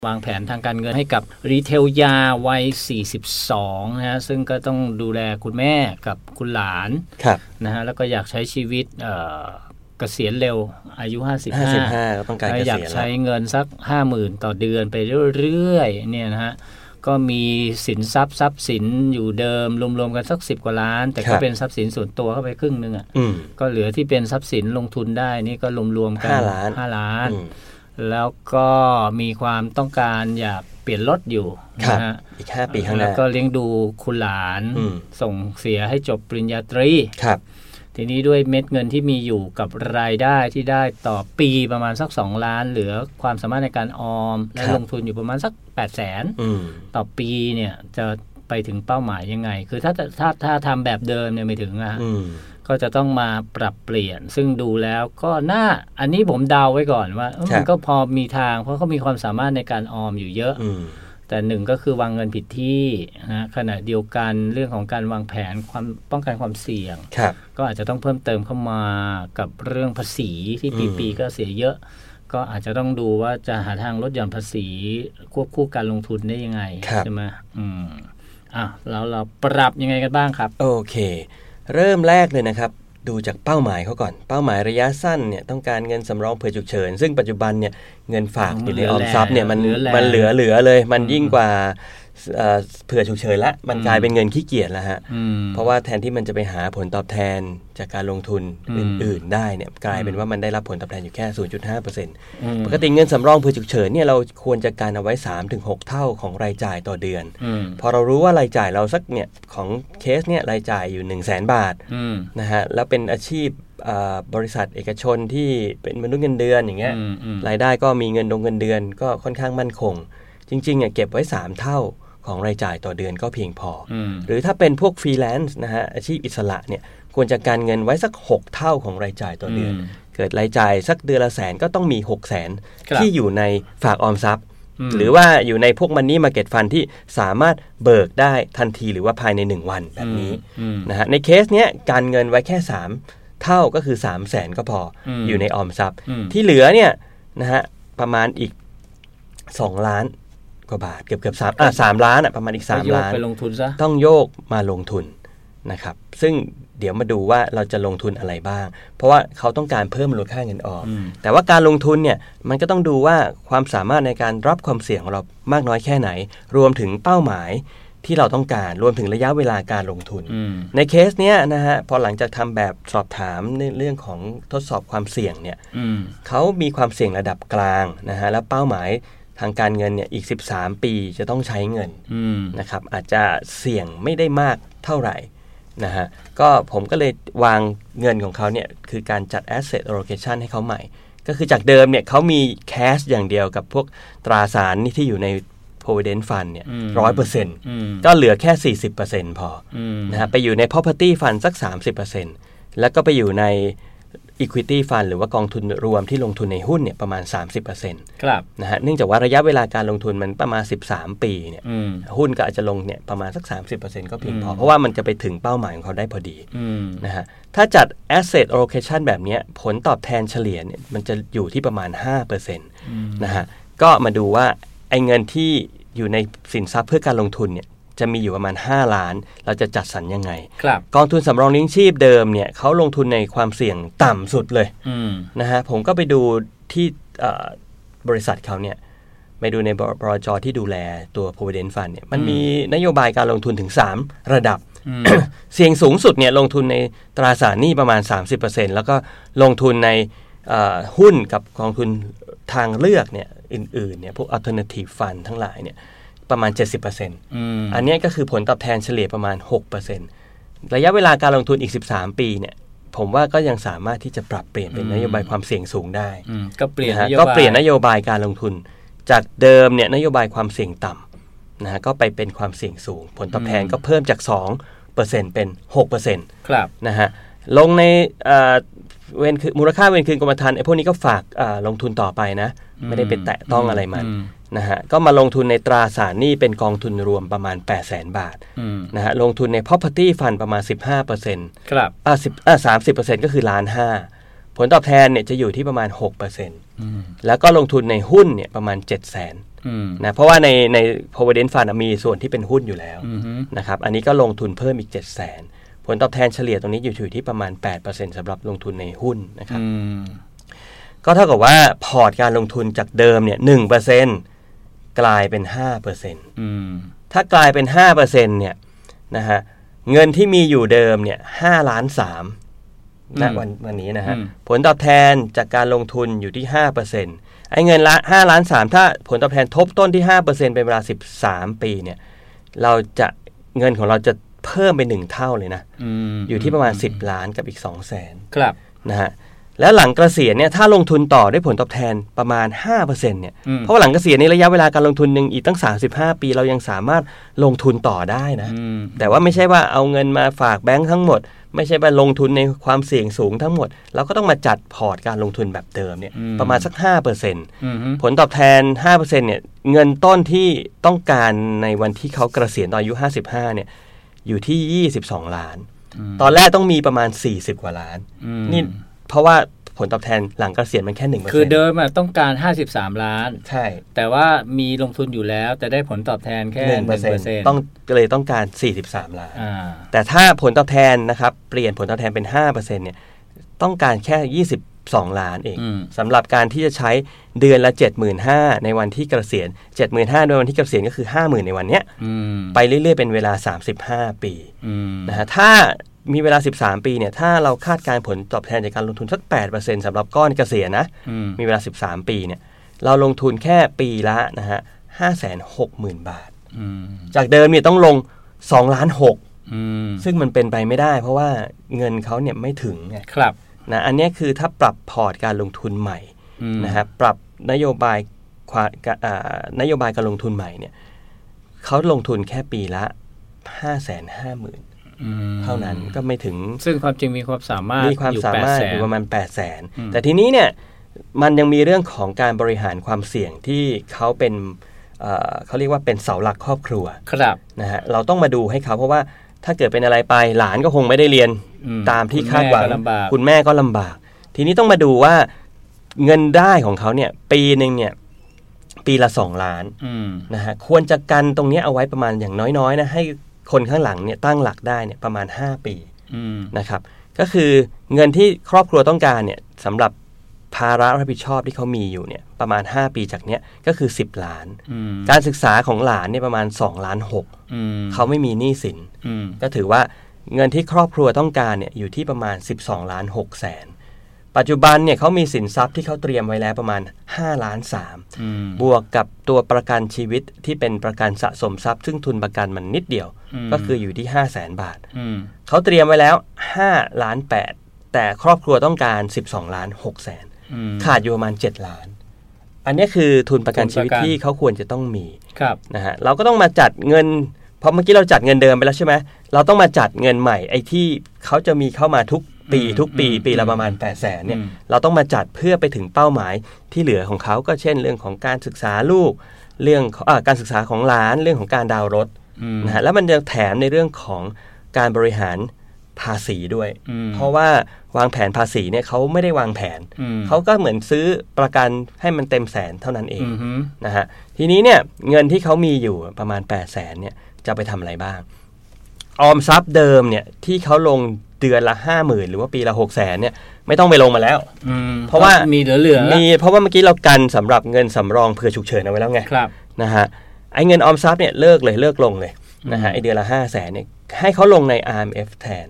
วางแผนทางการเงินให้กับรีเทลยาวัย42นะฮะซึ่งก็ต้องดูแลคุณแม่กับคุณหลานนะฮะแล้วก็อยากใช้ชีวิตเกษียณเร็วอายุ55 ก็ต้องการเกษียณแล้วอยากใช้เงินสัก 50,000 ต่อเดือนไปเรื่อยๆเนี่ยนะฮะก็มีสินทรัพย์สินอยู่เดิมรวมๆกันสัก10 กว่าล้านแต่ก็เป็นทรัพย์สินส่วนตัวเข้าไปครึ่งนึงก็เหลือที่เป็นทรัพย์สินลงทุนได้นี่ก็รวมๆกัน5 ล้านแล้วก็มีความต้องการอยากเปลี่ยนรถอยู่นะฮะอีก5 ปีข้างหน้าแล้วก็เลี้ยงดูคุณหลานส่งเสียให้จบปริญญาตรีทีนี้ด้วยเม็ดเงินที่มีอยู่กับรายได้ที่ได้ต่อปีประมาณสัก2 ล้านเหลือความสามารถในการออมและลงทุนอยู่ประมาณสัก800,000ต่อปีเนี่ยจะไปถึงเป้าหมายยังไงคือถ้าทำแบบเดิมเนี่ยไม่ถึงนะก็จะต้องมาปรับเปลี่ยนซึ่งดูแล้วก็อันนี้ผมเดาไว้ก่อนว่ามันก็พอมีทางเพราะเขามีความสามารถในการออมอยู่เยอะแต่หนึ่งก็คือวางเงินผิดที่นะขณะเดียวกันเรื่องของการวางแผนความป้องกันความเสี่ยงก็อาจจะต้องเพิ่มเติมเข้ามากับเรื่องภาษีที่ปีก็เสียเยอะก็อาจจะต้องดูว่าจะหาทางลดหย่อนภาษีควบคู่การลงทุนได้ยังไงใช่ไหมแล้วเราปรับยังไงกันบ้างครับโอเคเริ่มแรกเลยนะครับดูจากเป้าหมายเขาก่อนเป้าหมายระยะสั้นเนี่ยต้องการเงินสำรองเผื่อฉุกเฉินซึ่งปัจจุบันเนี่ยเงินฝากอยู่ในออมทรัพย์เนี่ยมันเหลือเลยมันยิ่งกว่าเผื่อฉุกเฉินละมันกลายเป็นเงินขี้เกียจแล้วฮะเพราะว่าแทนที่มันจะไปหาผลตอบแทนจากการลงทุนอื่นๆได้เนี่ยกลายเป็นว่ามันได้รับผลตอบแทนอยู่แค่ 0.5% ปกติเงินสำรองเผื่อฉุกเฉินเนี่ยเราควรจะการเอาไว้ 3-6 เท่าของรายจ่ายต่อเดือนพอเรารู้ว่ารายจ่ายเราสักเนี่ยของเคสเนี่ยรายจ่ายอยู่ 100,000 บาทนะฮะแล้วเป็นอาชีพบริษัทเอกชนที่เป็นมนุษย์เงินเดือนอย่างเงี้ยรายได้ก็มีเงินเดือนก็ค่อนข้างมั่นคงจริงๆเนี่ยเก็บไว้3 เท่าของรายจ่ายต่อเดือนก็เพียงพอหรือถ้าเป็นพวกฟรีแลนซ์นะฮะอาชีพอิสระเนี่ยควรจะการเงินไว้สัก6 เท่าของรายจ่ายต่อเดือนเกิดรายจ่ายสักเดือนละ100,000ก็ต้องมี 600,000 ที่อยู่ในฝากออมทรัพย์หรือว่าอยู่ในพวกมันนี่มาร์เก็ตฟันที่สามารถเบิกได้ทันทีหรือว่าภายใน1 วันแบบนี้นะฮะในเคสเนี้ยการเงินไว้แค่3 เท่าก็คือ 300,000 ก็พออยู่ในออมทรัพย์ที่เหลือเนี่ยนะฮะประมาณอีก2 ล้านกว่าบาทเกือบ3 ล้านประมาณอีก3 ล้านต้องโยกมาลงทุนนะครับซึ่งเดี๋ยวมาดูว่าเราจะลงทุนอะไรบ้างเพราะว่าเขาต้องการเพิ่มมูลค่าเงินออมแต่ว่าการลงทุนเนี่ยมันก็ต้องดูว่าความสามารถในการรับความเสี่ยงของเรามากน้อยแค่ไหนรวมถึงเป้าหมายที่เราต้องการรวมถึงระยะเวลาการลงทุนในเคสเนี้ยนะฮะพอหลังจากทำแบบสอบถามในเรื่องของทดสอบความเสี่ยงเนี่ยเขามีความเสี่ยงระดับกลางนะฮะแล้วเป้าหมายทางการเงินเนี่ยอีก13 ปีจะต้องใช้เงินนะครับอาจจะเสี่ยงไม่ได้มากเท่าไหร่นะฮะก็ผมก็เลยวางเงินของเขาเนี่ยคือการจัด asset allocation ให้เขาใหม่ก็คือจากเดิมเนี่ยเขามี cash อย่างเดียวกับพวกตราสารที่อยู่ใน provident fund เนี่ย 100% ก็เหลือแค่ 40% พอนะฮะไปอยู่ใน property fund สัก 30% แล้วก็ไปอยู่ในEquity Fund หรือว่ากองทุนรวมที่ลงทุนในหุ้นเนี่ยประมาณ 30% ครับนะฮะเนื่องจากว่าระยะเวลาการลงทุนมันประมาณ13 ปีเนี่ยหุ้นก็อาจจะลงเนี่ยประมาณสัก 30% ก็เพียงพอเพราะว่ามันจะไปถึงเป้าหมายของเขาได้พอดีนะฮะถ้าจัด Asset Allocation แบบนี้ผลตอบแทนเฉลี่ยเนี่ยมันจะอยู่ที่ประมาณ 5% นะฮะก็มาดูว่าไอ้เงินที่อยู่ในสินทรัพย์เพื่อการลงทุนเนี่ยจะมีอยู่ประมาณ5 ล้านเราจะจัดสรรยังไงกองทุนสำรองเลี้ยงชีพเดิมเนี่ยเขาลงทุนในความเสี่ยงต่ำสุดเลยนะฮะผมก็ไปดูที่บริษัทเขาเนี่ยไปดูในบลจ.ที่ดูแลตัว Provident Fund เนี่ยมันมีนโยบายการลงทุนถึง3 ระดับ เสี่ยงสูงสุดเนี่ยลงทุนในตราสารหนี้ประมาณ 30% แล้วก็ลงทุนในหุ้นกับกองทุนทางเลือกเนี่ยอื่นๆเนี่ยพวก Alternative Fund ทั้งหลายเนี่ยประมาณ 70% อันนี้ก็คือผลตอบแทนเฉลี่ยประมาณ 6% ระยะเวลาการลงทุนอีก13 ปีเนี่ยผมว่าก็ยังสามารถที่จะปรับเปลี่ยนเป็นนโยบายความเสี่ยงสูงได้ก็เปลี่ยนนโยบายการลงทุนจากเดิมเนี่ยนโยบายความเสี่ยงต่ำนะฮะก็ไปเป็นความเสี่ยงสูงผลตอบแทนก็เพิ่มจาก 2% เป็น 6% ครับนะฮะลงในมูลค่าเวรคืนกรมธรรม์ไอ้พวกนี้ก็ฝากลงทุนต่อไปนะไม่ได้ไปแตะต้องอะไรมันนะฮะก็มาลงทุนในตราสารหนี้เป็นกองทุนรวมประมาณ 800,000 บาทนะฮะลงทุนใน property fund ประมาณ 15% ครับ 30% ก็คือ1.5 ล้านผลตอบแทนเนี่ยจะอยู่ที่ประมาณ 6% แล้วก็ลงทุนในหุ้นเนี่ยประมาณ 700,000 นะเพราะว่าใน Provident Fund มีส่วนที่เป็นหุ้นอยู่แล้วนะครับอันนี้ก็ลงทุนเพิ่มอีก 700,000 ผลตอบแทนเฉลี่ยตรงนี้อยู่ที่ประมาณ 8% สำหรับลงทุนในหุ้นนะครับก็เท่ากับว่าพอร์ตการลงทุนจากเดิมเนี่ย 1% กลายเป็น 5%ถ้ากลายเป็น 5% เนี่ยนะฮะเงินที่มีอยู่เดิมเนี่ย5.3 ล้านณวันนี้นะฮะผลตอบแทนจากการลงทุนอยู่ที่ 5% ไอ้เงินละ5.3 ล้านถ้าผลตอบแทนทบต้นที่ 5% เป็นเวลา13 ปีเนี่ยเราจะเงินของเราจะเพิ่มไป1เท่าเลยนะอยู่ที่ประมาณ10 ล้านกับอีก 200,000 ครับนะฮะแล้วหลังเกษียณเนี่ยถ้าลงทุนต่อด้วยผลตอบแทนประมาณ 5% เนี่ยเพราะว่าหลังเกษียณในระยะเวลาการลงทุนนึงอีกตั้ง35 ปีเรายังสามารถลงทุนต่อได้นะแต่ว่าไม่ใช่ว่าเอาเงินมาฝากแบงค์ทั้งหมดไม่ใช่ว่าลงทุนในความเสี่ยงสูงทั้งหมดเราก็ต้องมาจัดพอร์ตการลงทุนแบบเดิมเนี่ยประมาณสัก 5% ผลตอบแทน 5% เนี่ยเงินต้นที่ต้องการในวันที่เขาเกษียณตอนอายุ55เนี่ยอยู่ที่22 ล้านตอนแรกต้องมีประมาณ40 กว่าล้านนี่เพราะว่าผลตอบแทนหลังเกษียณมันแค่ 1% คือเดิมต้องการ53 ล้านใช่แต่ว่ามีลงทุนอยู่แล้วแต่ได้ผลตอบแทนแค่ 1% ต้องการ43 ล้านแต่ถ้าผลตอบแทนนะครับเปลี่ยนผลตอบแทนเป็น 5% เนี่ยต้องการแค่22 ล้านเองสำหรับการที่จะใช้เดือนละ 75,000 ในวันที่เกษียณ 75,000 ในวันที่เกษียณก็คือ 50,000 ในวันเนี้ยไปเรื่อยๆเป็นเวลา35 ปีนะฮะถ้ามีเวลา13 ปีเนี่ยถ้าเราคาดการผลตอบแทนจากการลงทุนสัก 8% สำหรับก้อนเกษียณนะมีเวลา13 ปีเนี่ยเราลงทุนแค่ปีละนะฮะ 560,000 บาทจากเดิมเนี่ยต้องลง2.6 ล้านซึ่งมันเป็นไปไม่ได้เพราะว่าเงินเขาเนี่ยไม่ถึงไงครับนะอันนี้คือถ้าปรับพอร์ตการลงทุนใหม่นะครับปรับนโยบายการลงทุนใหม่เนี่ยเขาลงทุนแค่ปีละ 550,000 เท่านั้นก็ไม่ถึงซึ่งความจริงมีความสามารถอยู่ประมาณ 800,000 แต่ทีนี้เนี่ยมันยังมีเรื่องของการบริหารความเสี่ยงที่เขาเป็นเขาเรียกว่าเป็นเสาหลักครอบครัวครับนะฮะเราต้องมาดูให้เขาเพราะว่าถ้าเกิดเป็นอะไรไปหลานก็คงไม่ได้เรียนตามที่คาดหวังคุณแม่ก็ลำบากทีนี้ต้องมาดูว่าเงินได้ของเขาเนี่ยปีนึงเนี่ยปีละ2 ล้านนะฮะควรจะกันตรงนี้เอาไว้ประมาณอย่างน้อยๆนะให้คนข้างหลังเนี่ยตั้งหลักได้เนี่ยประมาณ5 ปีนะครับก็คือเงินที่ครอบครัวต้องการเนี่ยสำหรับภาระรับผิดชอบที่เขามีอยู่เนี่ยประมาณ5 ปีจากเนี้ยก็คือ10 ล้านการศึกษาของหลานเนี่ยประมาณ2.6 ล้านเขาไม่มีหนี้สินก็ถือว่าเงินที่ครอบครัวต้องการเนี่ยอยู่ที่ประมาณ12.6 ล้านปัจจุบันเนี่ยเขามีสินทรัพย์ที่เขาเตรียมไว้แล้วประมาณ5.3 ล้านบวกกับตัวประกันชีวิตที่เป็นประกันสะสมทรัพย์ซึ่งทุนประกันมันนิดเดียวก็คืออยู่ที่ 500,000 บาทเขาเตรียมไว้แล้ว5.8 ล้านแต่ครอบครัวต้องการ12.6 ล้านขาดอยู่ประมาณ7 ล้านอันนี้คือทุนประกันชีวิตที่เขาควรจะต้องมีนะฮะเราก็ต้องมาจัดเงินเพราะเมื่อกี้เราจัดเงินเดิมไปแล้วใช่ไหมเราต้องมาจัดเงินใหม่ไอ้ที่เขาจะมีเข้ามาทุกปีละประมาณ 800,000 เนี่ยเราต้องมาจัดเพื่อไปถึงเป้าหมายที่เหลือของเขาก็เช่นเรื่องของการศึกษาลูกเรื่องการศึกษาของหลานเรื่องของการดาวน์รถนะฮะแล้วมันจะแถมในเรื่องของการบริหารภาษีด้วยเพราะว่าวางแผนภาษีเนี่ยเขาไม่ได้วางแผนเขาก็เหมือนซื้อประกันให้มันเต็มแสนเท่านั้นเองนะฮะทีนี้เนี่ยเงินที่เขามีอยู่ประมาณ 800,000 เนี่ยจะไปทำอะไรบ้างออมทรัพย์เดิมเนี่ยที่เขาลงเดือนละ 50,000 หรือว่าปีละ 600,000 เนี่ยไม่ต้องไปลงมาแล้วเพราะว่ามีเหลือมีเพราะว่าเมื่อกี้เรากันสำหรับเงินสำรองเผื่อฉุกเฉินเอาไว้แล้วไงนะฮะไอ้เงินออมทรัพย์เนี่ยเลิกลงเลยนะฮะไอ้เดือนละ 500,000 เนี่ยให้เขาลงใน RMF แทน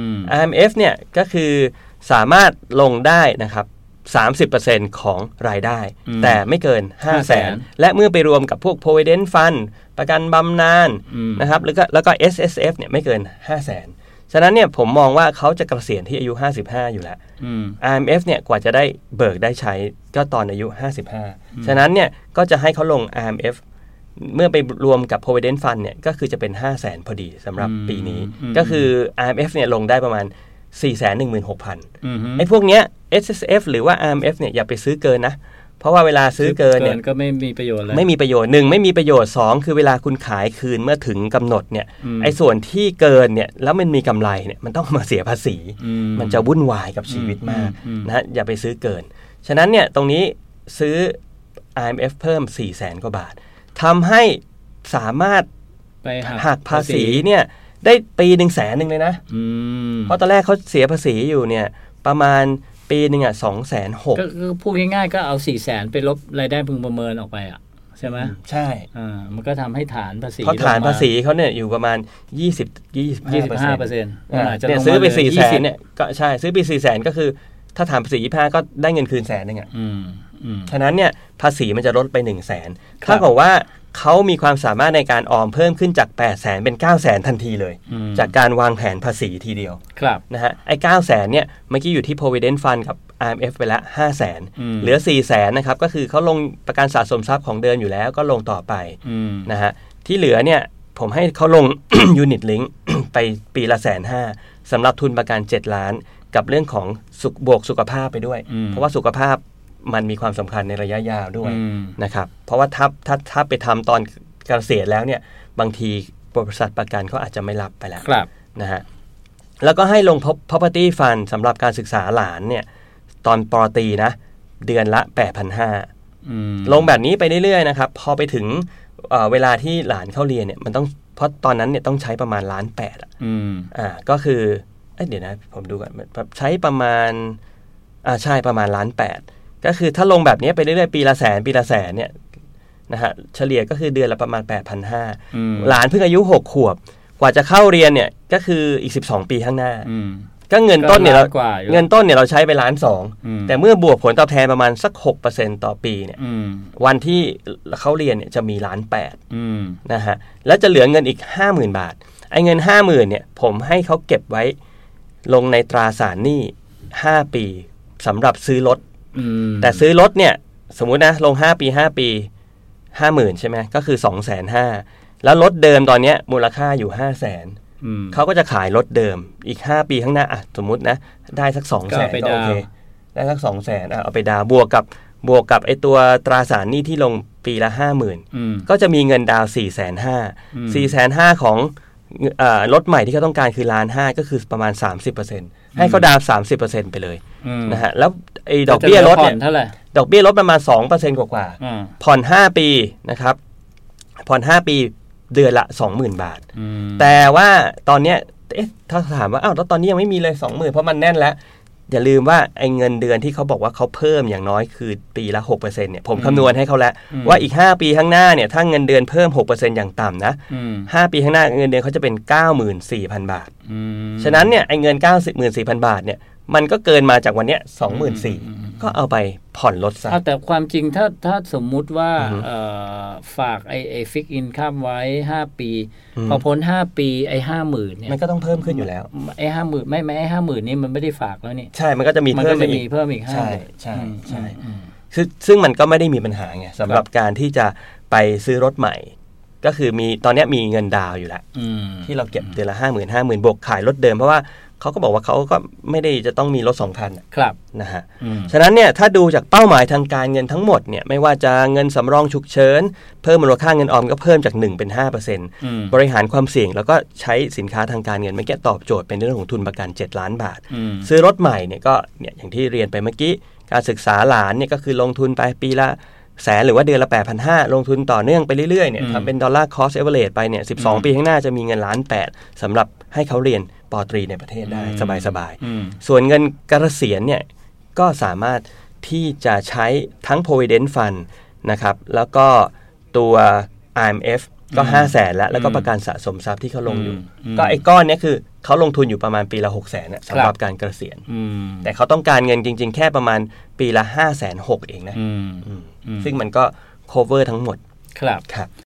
RMF เนี่ยก็คือสามารถลงได้นะครับ 30% ของรายได้แต่ไม่เกิน 500,000 และเมื่อไปรวมกับพวก Provident Fund ประกันบำนาญนะครับแล้วก็ SSF เนี่ยไม่เกิน 500,000 ฉะนั้นเนี่ยผมมองว่าเขาจะเกษียณที่อายุ55อยู่แล้ว RMF เนี่ยกว่าจะได้เบิกได้ใช้ก็ตอนอายุ55ฉะนั้นเนี่ยก็จะให้เขาลง RMF เมื่อไปรวมกับ Provident Fund เนี่ยก็คือจะเป็น 500,000 พอดีสำหรับปีนี้ก็คือ RMF เนี่ยลงได้ประมาณ 416,000 ไอ้พวกเนี้ย SSF หรือว่า RMF เนี่ยอย่าไปซื้อเกินนะเพราะว่าเวลาซื้อเกินเนี่ยก็ไม่มีประโยชน์ไม่มีประโยชน์1ไม่มีประโยชน์2คือเวลาคุณขายคืนเมื่อถึงกำหนดเนี่ยไอ้ส่วนที่เกินเนี่ยแล้วมันมีกำไรเนี่ยมันต้องมาเสียภาษีมันจะวุ่นวายกับชีวิตมากนะอย่าไปซื้อเกินฉะนั้นเนี่ยตรงนี้ซื้อ IMF เพิ่ม 400,000 กว่าบาททำให้สามารถไปหักภาษีเนี่ยได้ปี100,000เลยนะเพราะตอนแรกเขาเสียภาษีอยู่เนี่ยประมาณปีนึง260,000 ก็พูดง่ายๆก็เอา400,000ไปลบรายได้พึงประเมินออกไปใช่ไหมใช่มันก็ทำให้ฐานภาษีเพราะฐานภาษีเขาเนี่ยอยู่ประมาณ25%เนี่ยซื้อไป400,000เนี่ยก็ใช่ซื้อไป400,000ก็คือถ้าฐานภาษี25ก็ได้เงินคืน100,000นึงฉะนั้นเนี่ยภาษีมันจะลดไป100,000ถ้าบอกว่าเขามีความสามารถในการออมเพิ่มขึ้นจาก800,000เป็น900,000ทันทีเลยจากการวางแผนภาษีทีเดียวนะฮะไอ้900,000เนี่ยเมื่อกี้อยู่ที่ Provident Fund กับ IMF ไปแล้ว500,000เหลือ400,000นะครับก็คือเขาลงประกันสะสมทรัพย์ของเดิมอยู่แล้วก็ลงต่อไปนะฮะที่เหลือเนี่ยผมให้เขาลง Unit Link ไปปีละ150,000สำหรับทุนประกัน7ล้านกับเรื่องของบวกสุขภาพไปด้วยเพราะว่าสุขภาพมันมีความสำคัญในระยะยาวด้วยนะครับเพราะว่าถ้าไปทำตอนเกษียณแล้วเนี่ยบางทีบริษัทประกันเขาอาจจะไม่รับไปแล้วนะฮะแล้วก็ให้ลง property fund สำหรับการศึกษาหลานเนี่ยตอนปอตรีนะเดือนละ 8,500 ลงแบบนี้ไปเรื่อยๆนะครับพอไปถึงเวลาที่หลานเข้าเรียนเนี่ยมันต้องเพราะตอนนั้นเนี่ยต้องใช้ประมาณ1,800,000ก็คือเดี๋ยวนะผมดูก่อนใช้ประมาณใช่ประมาณ1,800,000ก็คือถ้าลงแบบนี้ไปเรื่อยๆปีละ100,000เนี่ยนะฮะเฉลี่ยก็คือเดือนละประมาณ 8,500 หลานเพิ่งอายุ6 ขวบกว่าจะเข้าเรียนเนี่ยก็คืออีก12 ปีข้างหน้าก็เงินต้นเนี่ยเราใช้ไป1,200,000แต่เมื่อบวกผลตอบแทนประมาณสัก 6% ต่อปีเนี่ยวันที่เขาเรียนเนี่ยจะมี1,800,000นะฮะแล้วจะเหลือเงินอีก 50,000 บาทไอ้เงิน 50,000เนี่ยผมให้เขาเก็บไว้ลงในตราสารหนี้5 ปีสำหรับซื้อรถแต่ซื้อรถเนี่ยสมมุตินะลง5 ปี 50,000ใช่ไหมก็คือ 250,000แล้วรถเดิมตอนนี้มูลค่าอยู่ 500,000เขาก็จะขายรถเดิมอีก5 ปีข้างหน้าสมมุตินะได้สัก 200,000ก็โอเคได้สัก 200,000เอาไปดาวบวกกับไอตัวตราสารหนี้ที่ลงปีละ 50,000ก็จะมีเงินดาว 450,000 ของรถใหม่ที่เขาต้องการคือ1,500,000ก็คือประมาณ 30% ให้เขาดาว 30% ไปเลยนะฮะแล้วไอ้ดอกเบี้ยรถเนี่ยดอกเบี้ยรถประมาณ 2% กว่าผ่อน5 ปีนะครับผ่อน5 ปีเดือนละ 20,000 บาทแต่ว่าตอนเนี้ยถ้าถามว่าแล้วตอนนี้ยังไม่มีเลย 20,000 เพราะมันแน่นแล้วอย่าลืมว่าไอ้เงินเดือนที่เขาบอกว่าเขาเพิ่มอย่างน้อยคือปีละ 6% เนี่ยผมคำนวณให้เขาแล้วว่าอีก5 ปีข้างหน้าเนี่ยถ้าเงินเดือนเพิ่ม 6% อย่างต่ำนะ5 ปีข้างหน้าเงินเดือนเขาจะเป็น 94,000 บาทฉะนั้นเนี่ยไอ้เงิน 94,000 บาทเนี่ยมันก็เกินมาจากวันเนี้ย 24,000 ก็เอาไปผ่อนรถซะแต่ความจริงถ้าสมมุติว่าฝากไอ้ฟิกอินคัมไว้5 ปีพอพ้น5 ปีไอ้ 50,000 เนี่ยมันก็ต้องเพิ่มขึ้นอยู่แล้วไอ้ 50,000ไม่ไอ้ 50,000 นี่มันไม่ได้ฝากแล้วนี่ใช่มันก็จะมีเพิ่มอีกใช่ซึ่งมันก็ไม่ได้มีปัญหาไงสำหรับการที่จะไปซื้อรถใหม่ก็คือมีตอนนี้มีเงินดาวอยู่แล้วที่เราเก็บเดือนละ 50,000 บวกขายรถเดิมเพราะว่าเขาก็บอกว่าเขาก็ไม่ได้จะต้องมีรถ2 คันนะฮะฉะนั้นเนี่ยถ้าดูจากเป้าหมายทางการเงินทั้งหมดเนี่ยไม่ว่าจะเงินสำรองฉุกเฉินเพิ่มมูลค่าเงินออมก็เพิ่มจาก1เป็น 5% บริหารความเสี่ยงแล้วก็ใช้สินค้าทางการเงินไม่แก้ตอบโจทย์เป็นเรื่องของทุนประกัน7 ล้านบาทซื้อรถใหม่เนี่ยก็เนี่ยอย่างที่เรียนไปเมื่อกี้การศึกษาหลานเนี่ยก็คือลงทุนไปปีละ100,000หรือว่าเดือนละ 8,500 ลงทุนต่อเนื่องไปเรื่อยๆเนี่ยทำเป็นดอลลาร์คอสเอเวอเรจไปเนี่ย12 ปีข้างหน้าจะมีเงิน1,800,000สำหรับให้เขาเรียนปอตรีในประเทศได้สบายๆส่วนเงินเกษียณเนี่ยก็สามารถที่จะใช้ทั้ง Provident Fund นะครับแล้วก็ตัว IMF ก็ 500,000 แล้วก็ประกันสะสมทรัพย์ที่เขาลงอยู่ก็ไอ้ก้อนนี้คือเขาลงทุนอยู่ประมาณปีละ 600,000 สำหรับการเกษียณแต่เขาต้องการเงินจริงๆแค่ประมาณปีละ 560,000 เองนะซึ่งมันก็ cover ทั้งหมดครับ